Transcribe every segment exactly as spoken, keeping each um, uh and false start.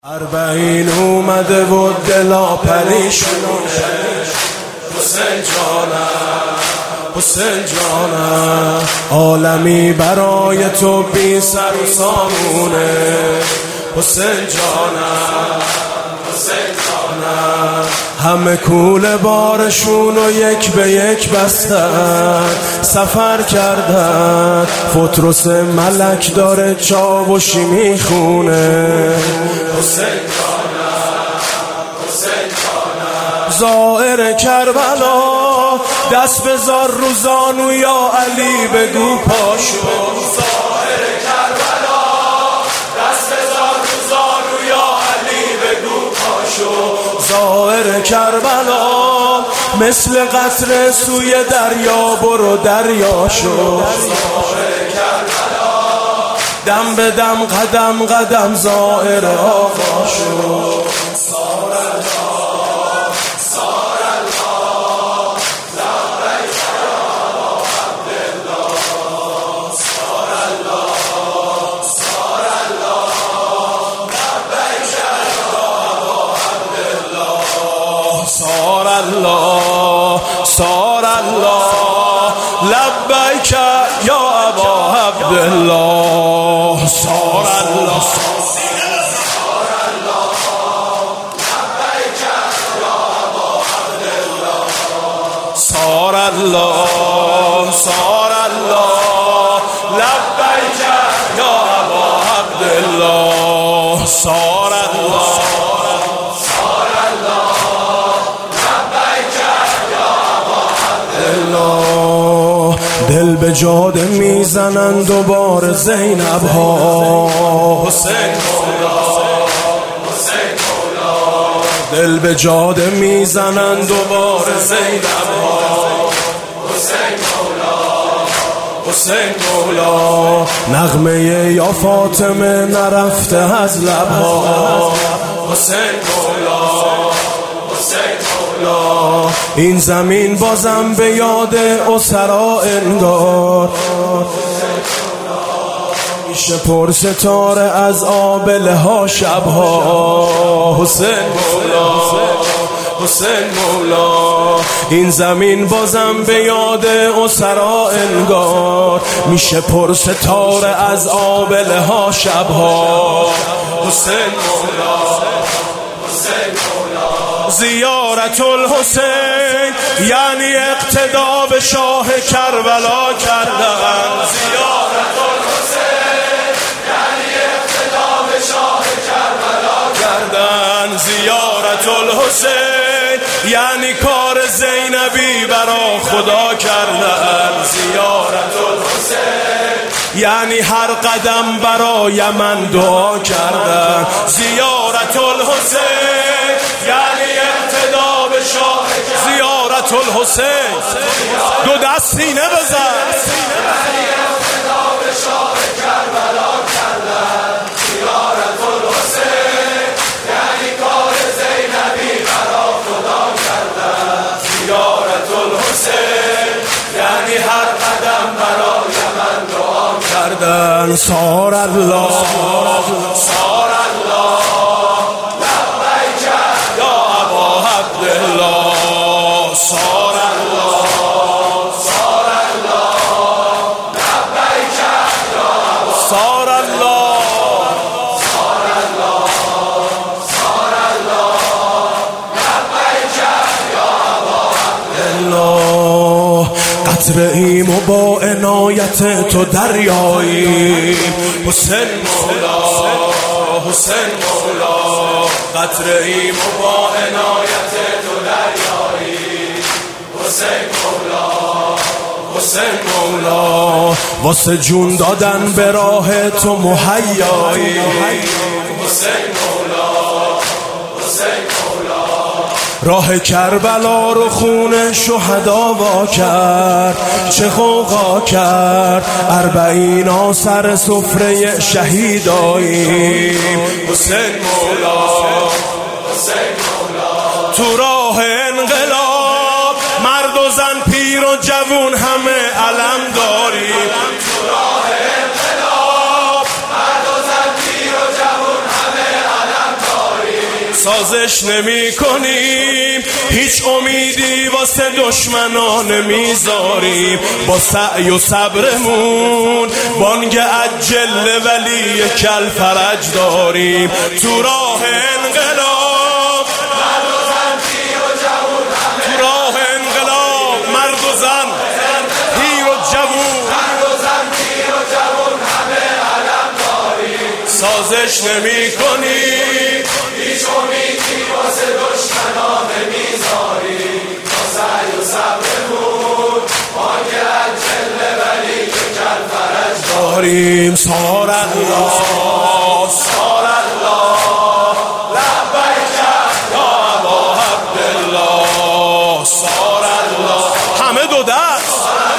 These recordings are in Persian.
اربعین اومده و دلا پریشونه. حسین جانم حسین جانم عالمی برای تو بی سر و سامونه. حسین جانم حسین جانم همه کوله بارشون و یک به یک بستن، سفر کردن فترس ملک داره چاوشی میخونه. حسین جانم حسین جانم زائر کربلا دست بذار رو زانو یا علی بگو پاشو. زائر کربلا دست بذار رو زانو یا علی بگو پاشو. زائر کربلا مثل قطره سوی دریا برو دریا شو. زائر کربلا دم به دم قدم قدم زائر آقا شو. سار الله سار الله لبیک یا عبدالله. سار الله سار الله لبیک یا عبدالله. سار الله سار الله لبیک یا ابا عبدالله. سار الله سار الله سار الله لبیک یا ابا عبدالله. سار الله سار الله لبیک یا ابا عبدالله. دل به جاده میزنن دوباره زینب ها. حسین مولا حسین مولا دل به جاده میزنن دوباره زینب ها. حسین مولا حسین مولا نغمه یا فاطمه نرفته از لبها. حسین مولا حسین مولا این زمین بازم به یاد اسرا انگار میشه پر ستاره از آبله ها شبها. حسین مولا حسین مولا این زمین بازم به یاد اسرا انگار میشه پر ستاره از آبله ها شبها. حسین مولا حسین مولا زیارت الحسین یعنی اقتدا به شاه کربلا کردن. زیارت الحسین یعنی اقتدا به شاه کربلا کردن. زیارت الحسین یعنی کار زینبی برا خدا کردن. زیارت الحسین یعنی هر قدم برای من دعا کردن. زیارت الحسین یعنی اقتدا به شاه کربلا. زیارت الحسین دو دست سینه بزن. یعنی اقتدا به شاه کربلا کردن. زیارت الحسین یعنی کار زینبی برا خدا کردن. زیارت الحسین یعنی هر قدم برای من دعا کردن. سار الله سار الله لبیک یا ابا عبدالله. سار الله سار الله لبیک یا ابا. سار الله سار الله سار الله لبیک یا ابا عبدالله. قطره ایم و با عنایت تو دریایی. حسین مولا حسین مولا قطره ایم و با عنایت تو دریایی. حسین مولا حسین مولا واسه جون دادن به راه تو مهیایی. حسین مولا حسین مولا راه کربلا رو خون شهدا وا کرد. چه غوغا کرد اربعینا سر سفره شهیداییم. حسین مولا حسین مولا تو راه انقلاب مرد و زن پیر و جوون همه علم داریم. تو راه انقلاب مرد و زن پیر و جوون همه علم داریم. سازش نمی کنیم، هیچ امیدی واسه دشمنان نمیذاریم، با سعی و صبرمون بانگ عجل ولی کل فرج داریم. تو راه انقلاب مرد و زن پیر و جوون، تو راه انقلاب مرد و زن پیر و جوون، مرد و زن پیر و جوون همه علم داریم. سازش نمی کنیم، هیچ امیدی واسه دشمنان نمیذاریم، با سعی و صبرمون بانگ عجل ولی کل فرج داریم. سار الله سار الله لبیک یا ابا عبدالله، سار الله همه دو دست،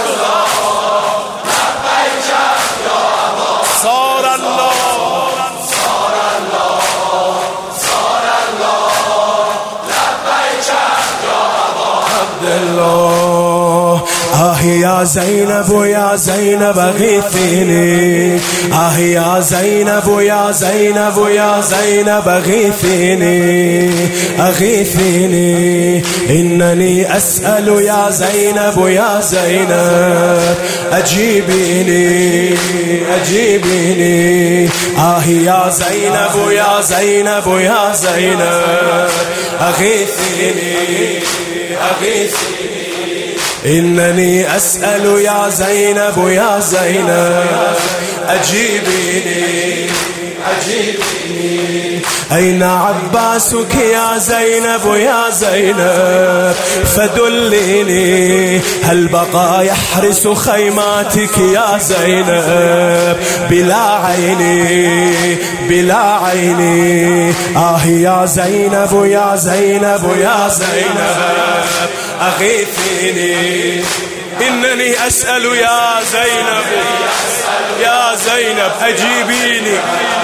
لبیک یا ابا، سار الله سار الله سار الله لبیک یا ابا عبدالله. آه یا زینب و یا زینب اغیثینی، آه یا زینب و یا زینب و یا زینب اغیثینی اغیثینی، اننی اسأل یا زینب و یا زینب اجیبینی اجیبینی، آه یا زینب و یا زینب و یا زینب اغیثینی اغیثینی، إنني أسأل يا زينب يا زينب أجيبيني أجيبيني، أين عباسك يا زينب يا زينب فدليني، هل بقى يحرس خيماتك يا زينب بلا عيني بلا عيني، آه يا زينب يا زينب يا زينب أغيثيني، إنني أسأل يا زينب يا زينب أجيبيني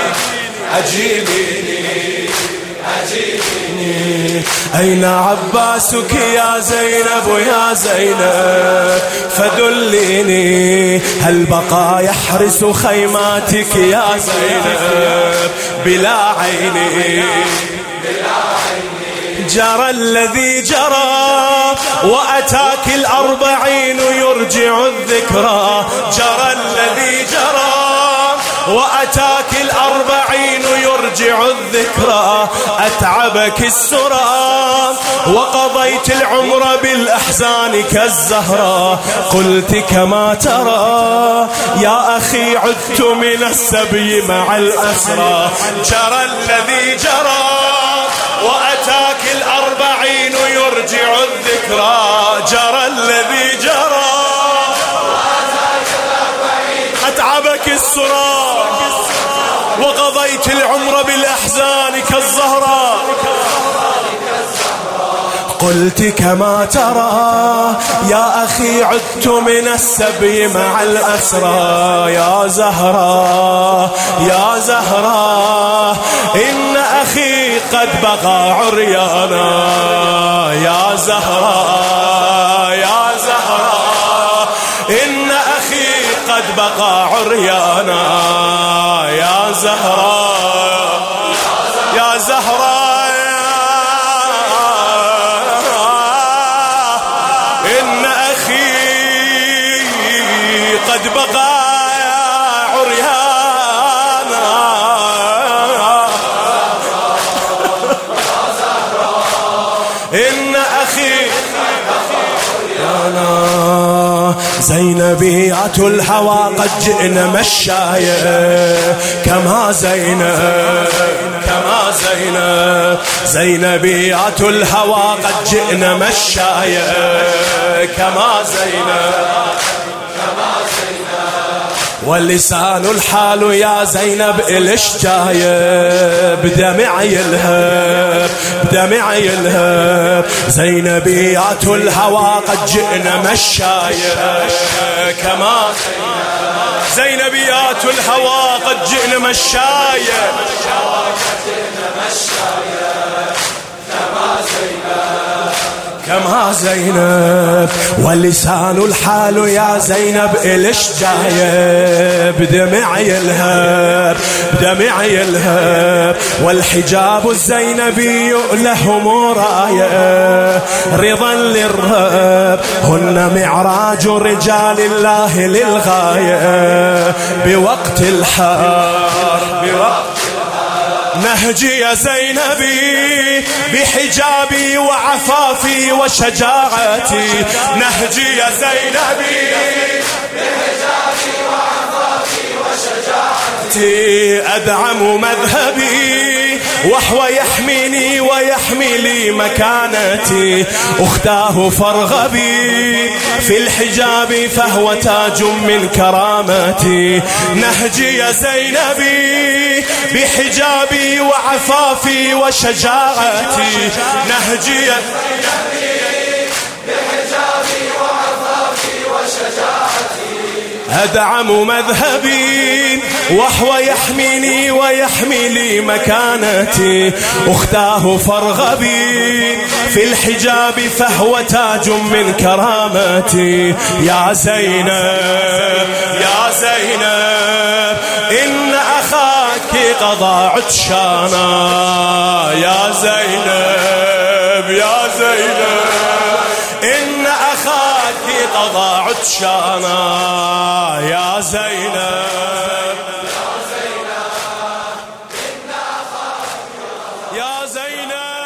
أجيبيني أجيبيني، أين عباسك يا زينب يا زينب فدليني، هل بقى يحرس خيماتك يا زينب بلا عيني بلا عيني، جرى الذي جرى وأتاك الأربعين يرجع الذكرى، جرى الذي جرى وأتاك الأربعين يرجع الذكرى، أتعبك السرى وقضيت العمر بالأحزان كالزهرة، قلت كما ترى يا أخي عدت من السبي مع الأسرى، جرى الذي جرى وأتاك الأربعين يرجع الذكرى، جرى الذي جرى وأتاك الأربعين، أتعبك السرى وقضيت العمر بالأحزان كالزهرة، قلت كما ترى يا أخي عدت من السبي مع الأسرى، يا زهرة يا زهرة إن أخي قد بقى عريانا، يا زهرة يا زهرة إن أخي قد بقى عريانا، يا زهرة يا زهرة إن أخي قد بقى عريانا، إن أخي زينبية الهوى قد جئنا مشاية كما زينب كما زينب، زينبية الهوى قد جئنا مشاية كما زينب واللسان الحال يا زينب إلش جاية بدمعي الهب بدمعي الهب، زينبيات الهوى قد جئنا مشاية كما زينبيات الهوى قد جئنا مشاية كما زينب كما يا زينب، ولسان الحال يا زينب إلش جايب، دمع يلهب دمع يلهب، والحجاب الزينبي له مراية رضا للرب، هن معراج رجال الله للغاية بوقت الحار بوقت نهجي يا زينبي بحجابي وعفافي وشجاعتي، نهجي يا زينبي بحجابي وعفافي وشجاعتي، أدعم مذهبي وهو يحميني ويحمي لي مكانتي، أختاه فارغبي في الحجاب فهو تاج من كرامتي، نهجي يا زينبي بحجابي وعفافي وشجاعتي، نهجي يا زينبي بحجابي وعفافي وشجاعتي، أدعم مذهبي وهو يحميني ويحمي لي مكانتي، أختاه فارغبي في الحجاب فهو تاج من كرامتي، يا زينب يا زينب إن أخاك قضى عطشانا، يا زينب يا زينب إن أخاك قضى عطشانا، يا زينب يا زينب